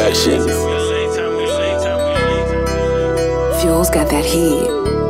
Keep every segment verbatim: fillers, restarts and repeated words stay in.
Productions. Fuel's got that heat.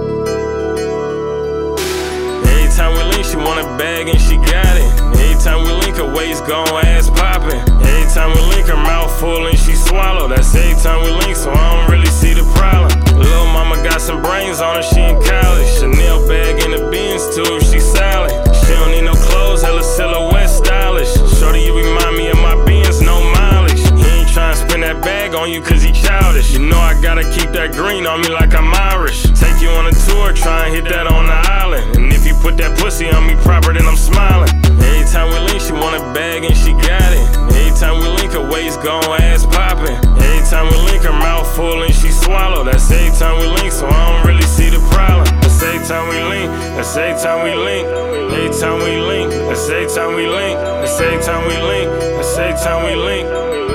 Every time we link, she want a bag and she got it. Every time we link, her waist gone, ass poppin'. Every time we link, her mouth full and she swallow. That's every time we link, so I don't really see the problem. Lil' mama got some brains on her, she in college. Chanel bag in the Benz too, she solid. She don't need no clothes, hella silhouette stylish. Shorty, you remind me of my Benz, no mileage. He ain't tryna spend that bag on you cause he childish. You know I gotta keep that green on me like I'm Irish. Take you on a tour, try and hit that on the island. And if you put that pussy on me proper, then I'm smiling. Every time we link, she want a bag and she got it. Every time we link, her waist gone, ass poppin'. Every time we link, her mouth full and she swallow. That's every time we link, so I don't really see the problem. That's every time we link, that's every time we link. Every time we link, that's every time we link. That's every time we link, that's every time we link.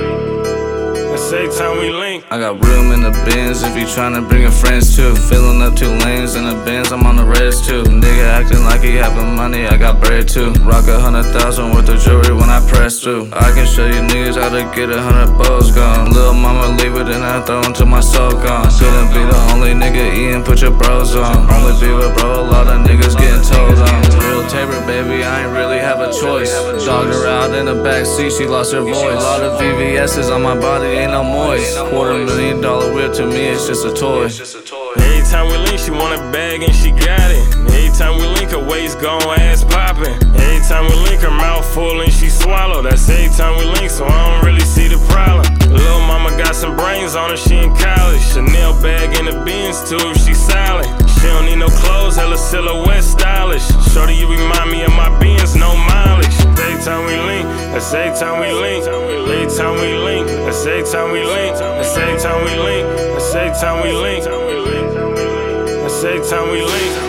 That's every time we link. I got room in the Benz if you tryna bring your friends too. Filling up two lanes in the Benz, I'm on the reds too. Nigga acting like he having money, I got bread too. Rock a hundred thousand worth of jewelry when I press through. I can show you niggas how to get a hundred bows gone. Lil' mama leave it and I throw until my soul gone. Couldn't be the only nigga eating, put your bros on. Only be with bro, a lot of niggas getting told on. Real Tabor, baby, I ain't really have a choice. Dogged her out in the backseat, she lost her voice. A lot of V V S's on my body, ain't no moist. Quarter million dollar whip to me, it's just a toy. Every time we link, she want a bag and she got it. Every time we link, her waist gone, ass poppin'. Every time we link, her mouth full and she swallow. That's every time we link, so I don't really see the problem. Lil' mama got some brains on her, she in college. Chanel bag in the Benz too, she solid. She don't need no clothes, hella silhouette stylish. Shorty, you remind me of my Benz, no mileage. Every time we link, that's every time we link. Every time we link, that's every time we link. That's every time we link, that's every time we link. That's every time we link.